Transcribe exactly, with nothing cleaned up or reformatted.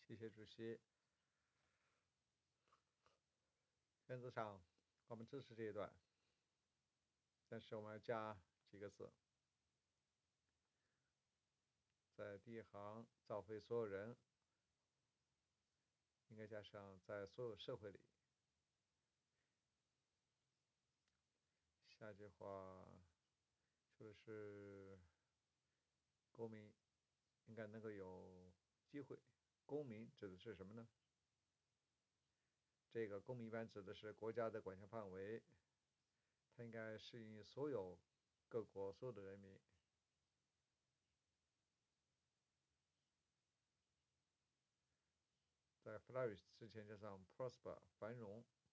谢谢主席。原则上，我们支持这一段，但是我们要加几个字，在第一行造福所有人，应该加上在所有社会里。下句话说的是公民应该能够有机会。公民指的是什么呢？这个公民一般指的是国家的管辖范围，它应该适应所有各国所有的人民。在 flourish 之前加上 prosper 繁荣，